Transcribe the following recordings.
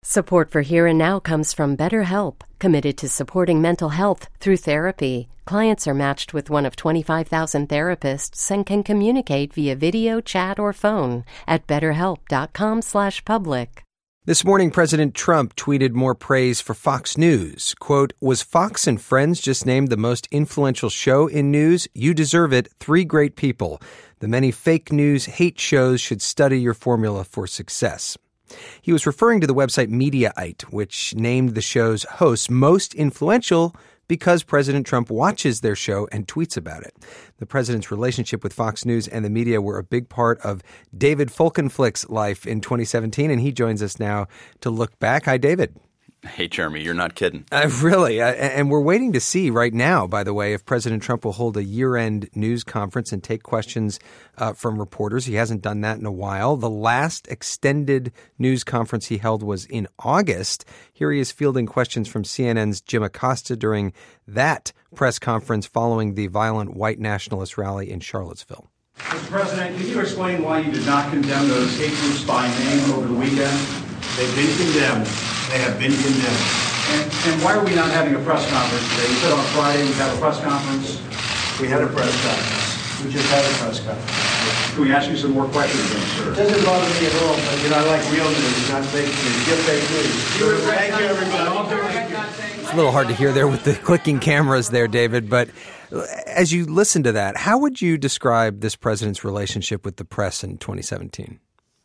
Support for Here and Now comes from BetterHelp, committed to supporting mental health through therapy. Clients are matched with one of 25,000 therapists and can communicate via video, chat, or phone at betterhelp.com/public. This morning, President Trump tweeted more praise for Fox News. Quote, "Was Fox and Friends just named the most influential show in news? You deserve it. 3 great people. The many fake news hate shows should study your formula for success." He was referring to the website Mediaite, which named the show's hosts most influential because President Trump watches their show and tweets about it. The president's relationship with Fox News and the media were a big part of David Folkenflik's life in 2017, and he joins us now to look back. Hi, David. Hey, Jeremy, you're not kidding. Really. And we're waiting to see right now, by the way, if President Trump will hold a year-end news conference and take questions from reporters. He hasn't done that in a while. The last extended news conference he held was in August. Here he is fielding questions from CNN's Jim Acosta during that press conference following the violent white nationalist rally in Charlottesville. Mr. President, can you explain why you did not condemn those hate groups by name over the weekend? They've been condemned. They have been condemned. And why are we not having a press conference today? You said on Friday we'd have a press conference. We had a press conference. We just had a press conference. Can we ask you some more questions then, sir? It doesn't bother me at all, but I like real news, not fake news. Get fake news. Thank you, everybody. It's a little hard to hear there with the clicking cameras there, David, but as you listen to that, how would you describe this president's relationship with the press in 2017?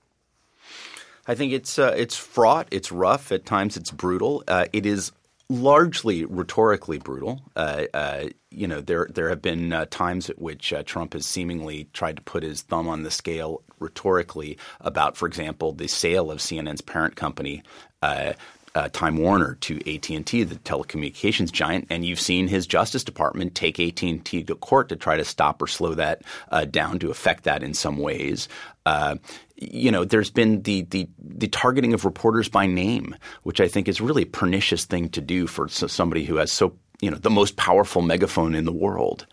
I think it's fraught, it's rough, at times it's brutal. It is largely rhetorically brutal. There have been times at which Trump has seemingly tried to put his thumb on the scale rhetorically about, for example, the sale of CNN's parent company, Time Warner, to AT&T, the telecommunications giant, and you've seen his Justice Department take AT&T to court to try to stop or slow that down, to affect that in some ways. There's been the targeting of reporters by name, which I think is really a pernicious thing to do for somebody who has the most powerful megaphone in the world,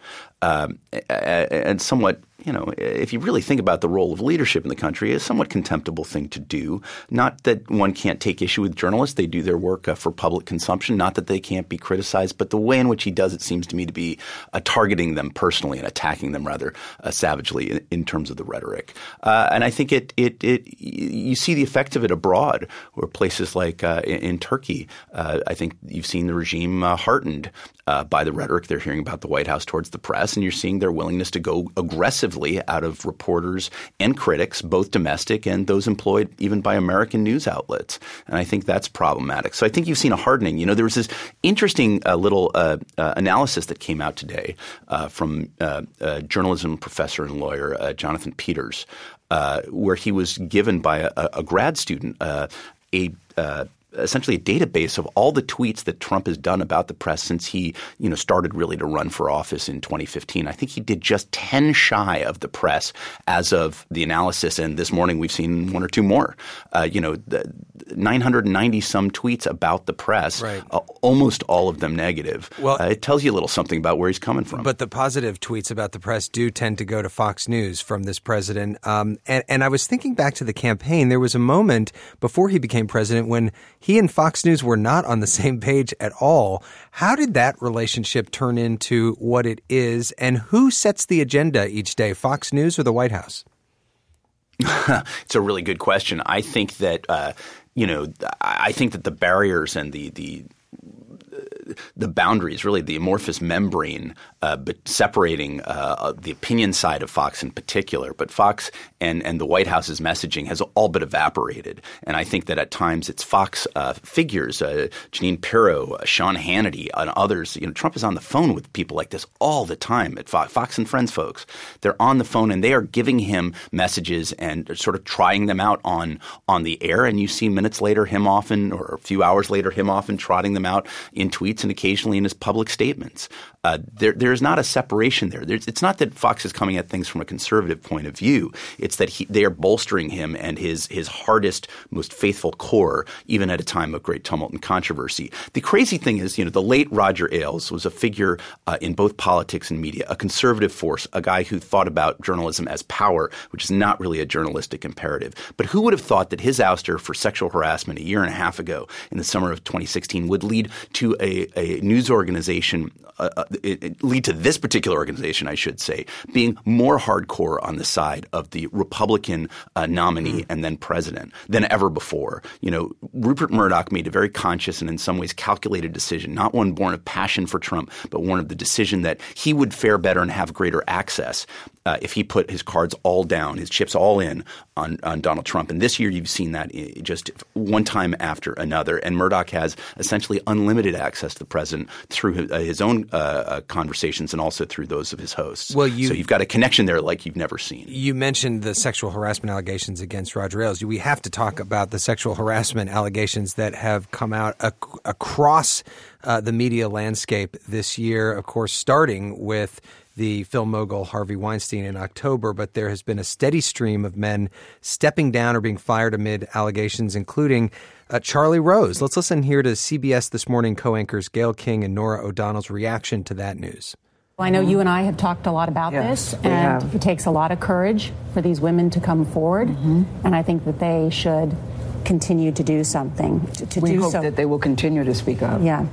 and somewhat, if you really think about the role of leadership in the country, is a somewhat contemptible thing to do. Not that one can't take issue with journalists. They do their work for public consumption. Not that they can't be criticized. But the way in which he does it seems to me to be targeting them personally and attacking them rather savagely in terms of the rhetoric. And I think you see the effect of it abroad, where places like in Turkey, I think you've seen the regime heartened by the rhetoric they're hearing about the White House towards the press, and you're seeing their willingness to go aggressively out of reporters and critics, both domestic and those employed even by American news outlets. And I think that's problematic. So I think you've seen a hardening. There was this interesting little analysis that came out today from a journalism professor and lawyer, Jonathan Peters, where he was given by a grad student essentially a database of all the tweets that Trump has done about the press since he, started really to run for office in 2015. I think he did just 10 shy of the press as of the analysis, and this morning we've seen 1 or 2 more. 990 some tweets about the press, right. Almost all of them negative. Well, it tells you a little something about where he's coming from. But the positive tweets about the press do tend to go to Fox News from this president. And I was thinking back to the campaign. There was a moment before he became president when he and Fox News were not on the same page at all. How did that relationship turn into what it is, and who sets the agenda each day, Fox News or the White House? It's a really good question. I think that I think that the barriers and the boundaries, really the amorphous membrane but separating the opinion side of Fox in particular, but Fox and the White House's messaging has all but evaporated. And I think that at times it's Fox figures, Jeanine Pirro, Sean Hannity, and others. Trump is on the phone with people like this all the time at Fox and Friends folks. They're on the phone and they are giving him messages and sort of trying them out on the air. And you see minutes later him often, or a few hours later him often trotting them out in tweets tweets and occasionally in his public statements. There is not a separation there. It's not that Fox is coming at things from a conservative point of view. It's that they are bolstering him and his hardest, most faithful core, even at a time of great tumult and controversy. The crazy thing is, the late Roger Ailes was a figure in both politics and media, a conservative force, a guy who thought about journalism as power, which is not really a journalistic imperative. But who would have thought that his ouster for sexual harassment a year and a half ago in the summer of 2016 would lead to a news organization lead to this particular organization, I should say, being more hardcore on the side of the Republican nominee and then president than ever before. Rupert Murdoch made a very conscious and in some ways calculated decision, not one born of passion for Trump, but one of the decision that he would fare better and have greater access if he put his cards all down, his chips all in on Donald Trump. And this year you've seen that just one time after another. And Murdoch has essentially unlimited access to the president through his own conversations and also through those of his hosts. So you've got a connection there like you've never seen. You mentioned the sexual harassment allegations against Roger Ailes. We have to talk about the sexual harassment allegations that have come out across the media landscape this year, of course, starting with the film mogul Harvey Weinstein in October, but there has been a steady stream of men stepping down or being fired amid allegations, including Charlie Rose. Let's listen here to CBS This Morning co-anchors Gayle King and Norah O'Donnell's reaction to that news. Well, I know you and I have talked a lot about this, and it takes a lot of courage for these women to come forward, and I think that they should continue to do something. We hope that they will continue to speak up. Yeah.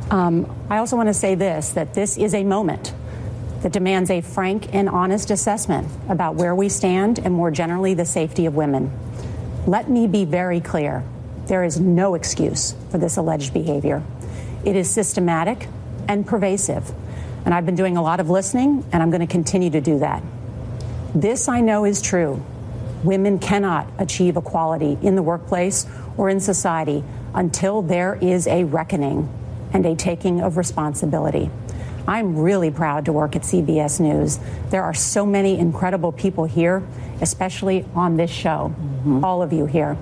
I also want to say that this is a moment that demands a frank and honest assessment about where we stand and more generally the safety of women. Let me be very clear. There is no excuse for this alleged behavior. It is systematic and pervasive. And I've been doing a lot of listening, and I'm going to continue to do that. This I know is true. Women cannot achieve equality in the workplace or in society until there is a reckoning and a taking of responsibility. I'm really proud to work at CBS News. There are so many incredible people here, especially on this show, all of you here.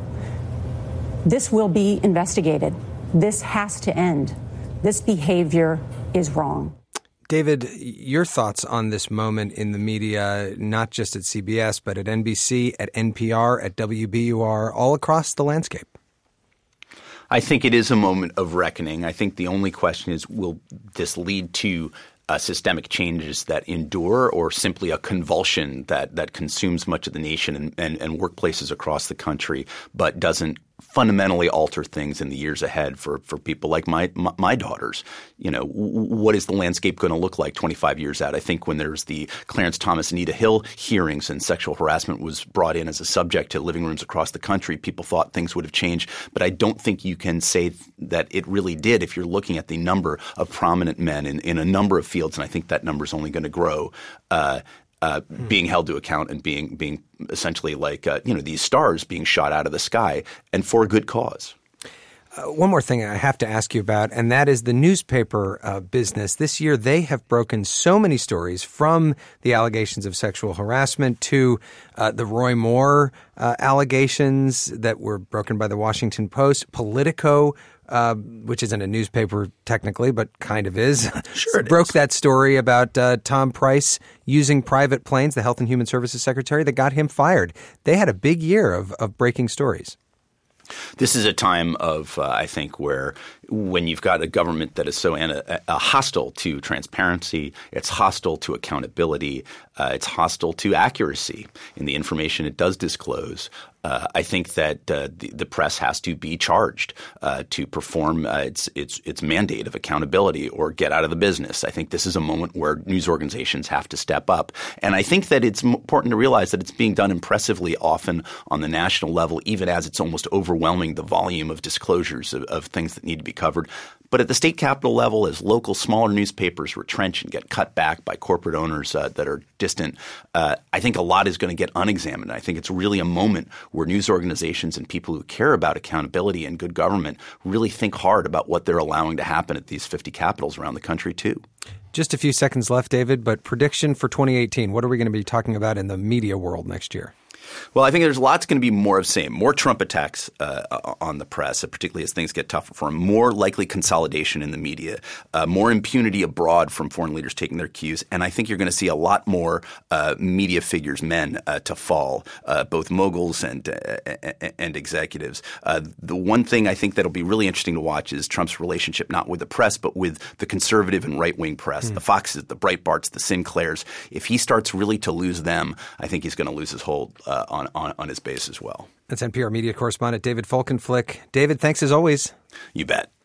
This will be investigated. This has to end. This behavior is wrong. David, your thoughts on this moment in the media, not just at CBS, but at NBC, at NPR, at WBUR, all across the landscape? I think it is a moment of reckoning. I think the only question is, will this lead to systemic changes that endure or simply a convulsion that consumes much of the nation and workplaces across the country but doesn't fundamentally alter things in the years ahead for people like my daughters? What is the landscape going to look like 25 years out? I think when there's the Clarence Thomas, Anita Hill hearings and sexual harassment was brought in as a subject to living rooms across the country, people thought things would have changed. But I don't think you can say that it really did if you're looking at the number of prominent men in a number of fields. And I think that number is only going to grow. Being held to account and being essentially like these stars being shot out of the sky, and for a good cause. One more thing I have to ask you about, and that is the newspaper business. This year, they have broken so many stories, from the allegations of sexual harassment to the Roy Moore allegations that were broken by the Washington Post, Politico, which isn't a newspaper technically, but kind of is. Sure, it broke is. that story about Tom Price using private planes, the Health and Human Services Secretary, that got him fired. They had a big year of breaking stories. This is a time of, I think, where when you've got a government that is so hostile to transparency, it's hostile to accountability, it's hostile to accuracy in the information it does disclose. I think that the press has to be charged to perform its mandate of accountability or get out of the business. I think this is a moment where news organizations have to step up. And I think that it's important to realize that it's being done impressively often on the national level, even as it's almost overwhelming the volume of disclosures of things that need to be covered. But at the state capitol level, as local smaller newspapers retrench and get cut back by corporate owners that are distant, I think a lot is going to get unexamined. I think it's really a moment where news organizations and people who care about accountability and good government really think hard about what they're allowing to happen at these 50 capitals around the country too. Just a few seconds left, David, but prediction for 2018. What are we going to be talking about in the media world next year? Well, I think there's lots going to be more of same, more Trump attacks on the press, particularly as things get tougher for him, more likely consolidation in the media, more impunity abroad from foreign leaders taking their cues. And I think you're going to see a lot more media figures, men, to fall, both moguls and executives. The one thing I think that'll be really interesting to watch is Trump's relationship not with the press but with the conservative and right-wing press, the Foxes, the Breitbarts, the Sinclairs. If he starts really to lose them, I think he's going to lose his hold on his base as well. That's NPR media correspondent David Folkenflik. David, thanks as always. You bet.